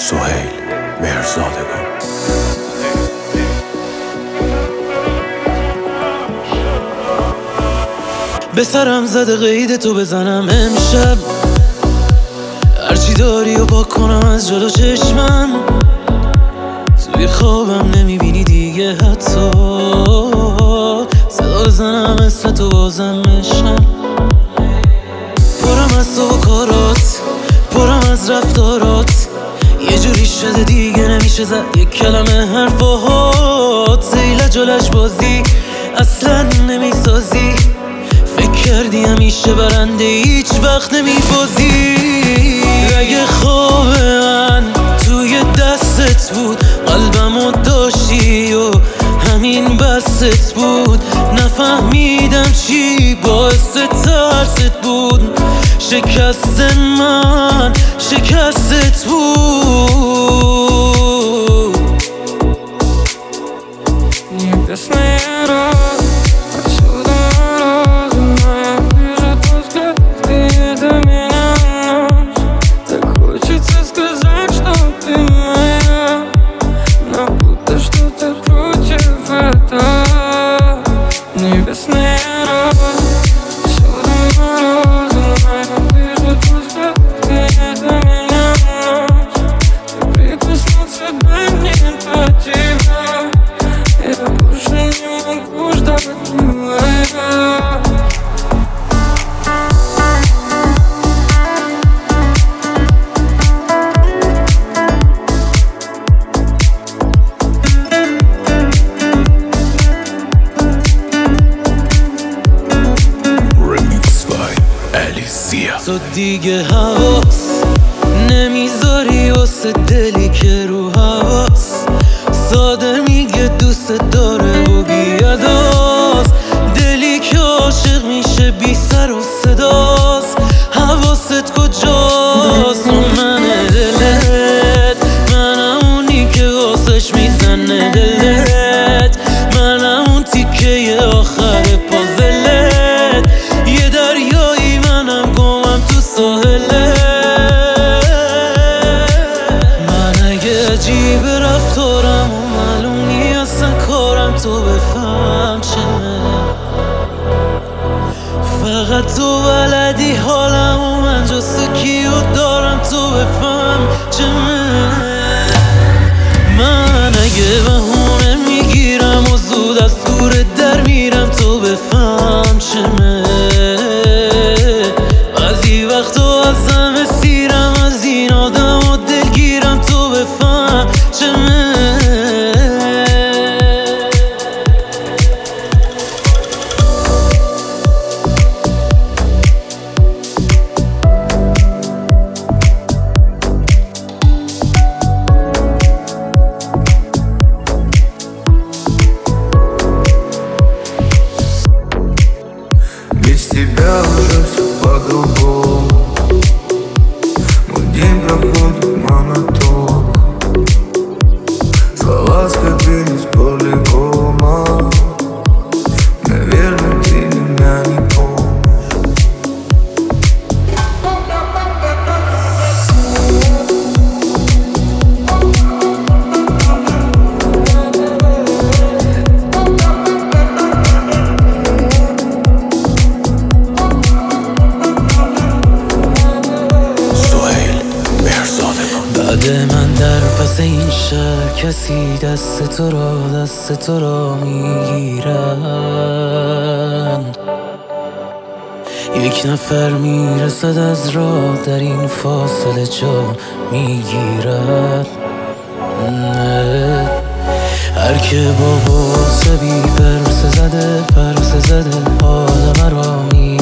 سهیل مهرزادگان. به سرم زده قید تو بزنم امشب، هرچی داری و پاک کنم از جلو چشمم. توی خوابم نمیبینی دیگه حتی، صدا بزنم اسم تو بازم عشقم. پرم از تو و کارات، پرم از رفتارات، یه جوری شده دیگه نمیشه زد یک کلمه حرفات. زیل جلش بازی اصلا نمیسازی، فکر کردی همیشه برنده هیچ وقت نمیبازی. اگه خواب من توی دستت بود، قلبمو داشتی و همین بستت بود. نفهمیدم چی باعث ترست بود، شکست من شکستت بود. تو دیگه حواس نمیذاری واسه دلی که رو حواس، ساده میگه دوست داره و بیاداست. دلی که عاشق میشه بی سر و صداست، حواست کجاست؟ من دلت، منم اونی که واسش میزنه دلت، منم اون تیکه آخر پازلت. یه دریایی منم گمم تو ساحلت. من اگه عجیب رفتارم و معلوم نیست اصلا کارم، تو بفهم چه فقط تو بلدی حالم و من جست کیو دارم، تو بفهم چه من اگه بهونه میگیرم و زود از دور در میرم، تو بفهم چه بعضی وقتا ازم اسیرم، از این آدم و دلگیرم، تو بفهم چه Без тебя уже все по-другому. Мой день проходит монотонно, слова скопились полигома. Наверное, ты меня не помнишь. بعد من در پس این شهر کسی دست تو را میگیرن. یک نفر میرسد از راه، در این فاصله جا میگیرد. هر که با باسه بی پرس زده حال مرا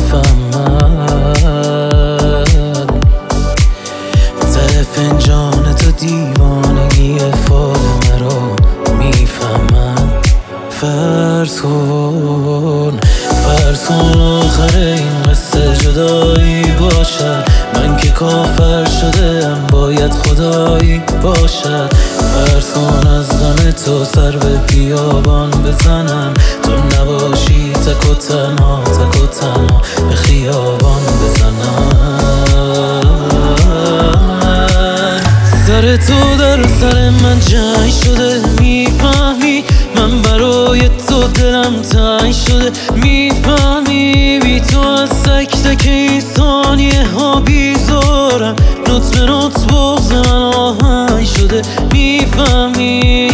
میفهمد. ته فنجان تو دیوانگی فال مرا میفهمد. فرض کن آخر این قصه جدایی باشد، من که کافر شده ام باید خدایی باشد. فرض کن از غم تو سر به بیابان بزنم، تو نباشی تک و تنها به خیابان بزنم. سر مثل تو در سر من جنگ شده. میفهمی من برای تو دلم تنگ شده. میفهمی بی تو از تک تک این ثانیه ها بیزارم. نوت به نوت بغض من آهنگ شده. میفهمی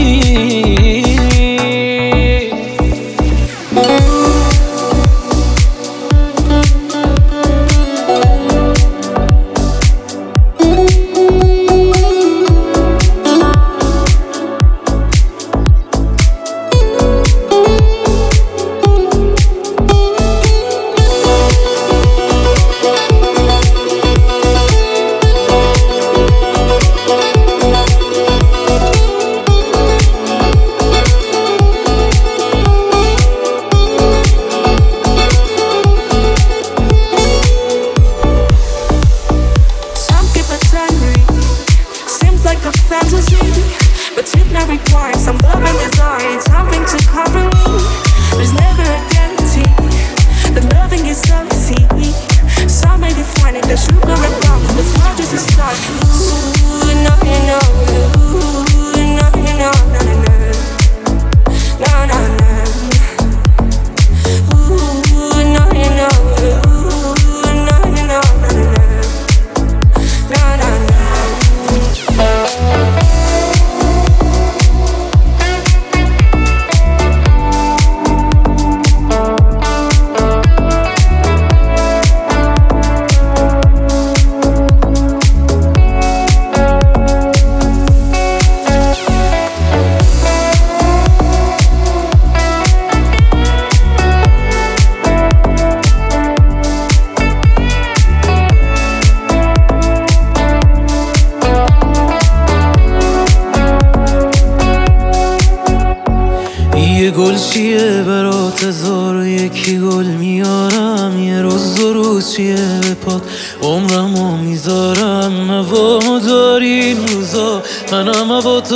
but it now requires some love and desire, something to cover me. There's never a guarantee that loving is so easy. Some may define it as sugar and rum, but it's not just a start. Ooh, no, you know, ooh, no, you know, no, no, no, no, no, no. Ooh, no, you know, ooh, no, you know, no, no, no, no, no, no. یه گل چیه برات 1001 گل میارم. یه روز دو روز چیه به پات عمرمو میذارم. هوا داری این روزا منم هوا تو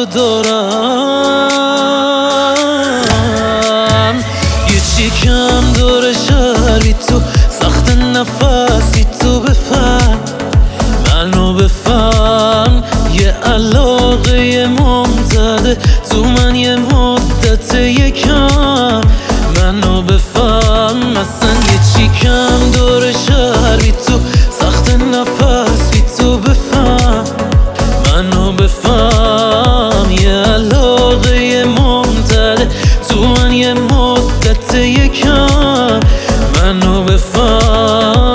دارم. یه چی کم داره شهر بی تو سخت نفس بی تو بفهم منو بفهم. یه علاقه ممتده تو من یه مدت یکم منو بفهم. مثلا یه چی کم داره شهر بی تو سخت نفس بی تو بفهم منو بفهم. یه علاقه ممتده تو من یه مدت یکم منو بفهم.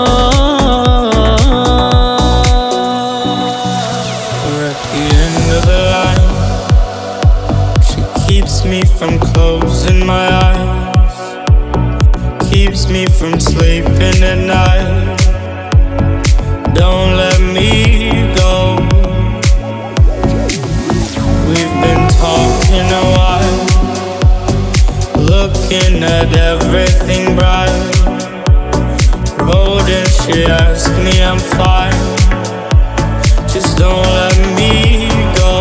Keeps me from closing my eyes, keeps me from sleeping at night. Don't let me go. We've been talking a while, looking at everything bright. Road and she asked me I'm fine, just don't let me go.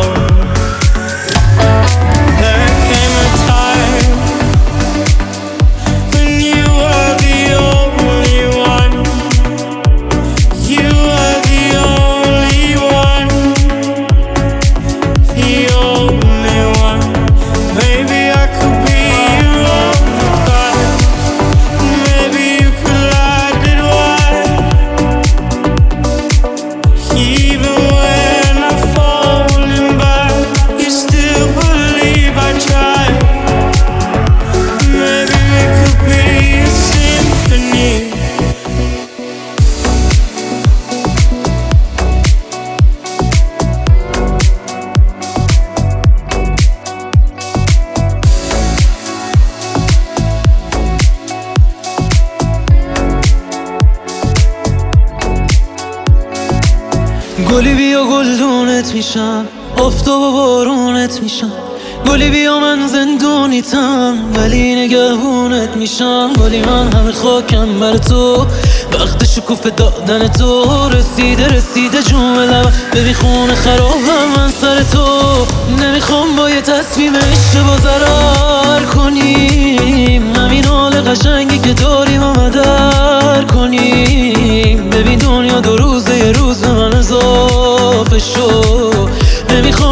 گلی بیا گلدونت میشم، آفتاب و بارونت میشم. گلی بیا من زندونیتم ولی نگهبونت میشم. گلی من همه خاکم بر تو، وقت شکوفه دادن تو رسیده جون لبم. ببین خونه خرابم من سر تو، نمیخوام با یه تصمیم اشتباه ضرر کنیم. همین حال قشنگی که داریم و مدر کنیم. ببین دنیا 2 روزه، یه روز به من اضافه شو. نمیخوام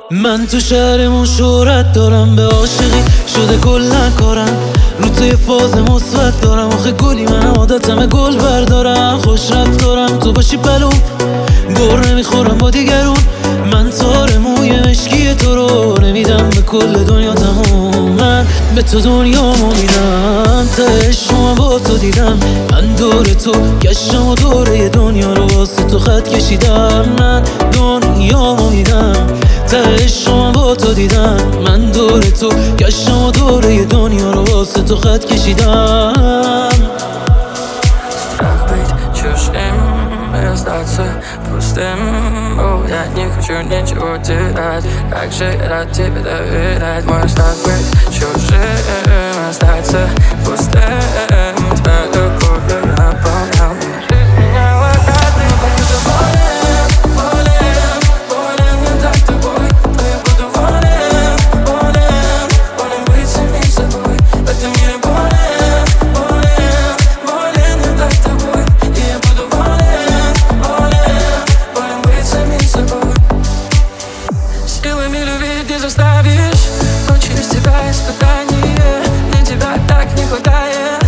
من تو شهرمون شهرت دارم، به عاشقی شده کلن کارم، رو توی فاز مثبت دارم. آخه گلی من عادتمه گل بردارم، خوش رفتارم تو باشی پلوم، گر نمیخورم با دیگرون. من تار موی مشکی تو رو نمیدم به کل دنیا تموم، من به تو دنیامو میدم، ته شما با تو دیدم. من دور تو گشتم و دوره دنیا رو واسه تو خط کشیدم. من دنیامو میدم، ته شما با تو دیدم. من دور تو گشتم و دوره دنیا رو واسه تو خط کشیدم. Strach być чужим, остаться пустым. Я не хочу ничего терять, как же рад тебе доверять. Мой страх быть чужим, остаться пустым. Твоя любовь наполнял меня. Жизнь меняла каждый день. Буду болен, болен, болен не так тобой. Но я буду болен, болен, болен быть самим собой. В этом мире болен, болен, болен не так тобой. И я буду болен, болен, болен быть самим собой. Силами любить не заставишь, но через тебя испытание. Мне тебя так не хватает.